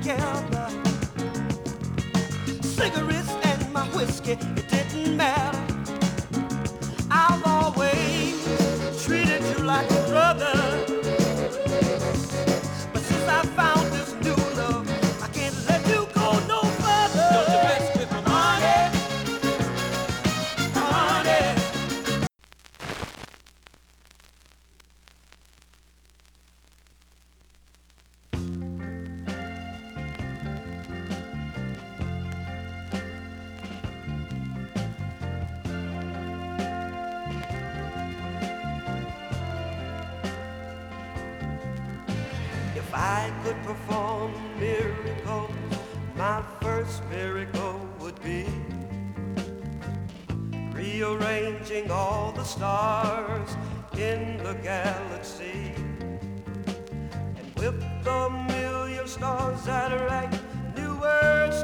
together. Cigarettes and my whiskey, it didn't matter. I've always treated you like a brother. But since I found this new love, I can't let you go no further. Don't you mess with my honey, honey. If I could perform miracles, my first miracle would be rearranging all the stars in the galaxy. And with the million stars that write new words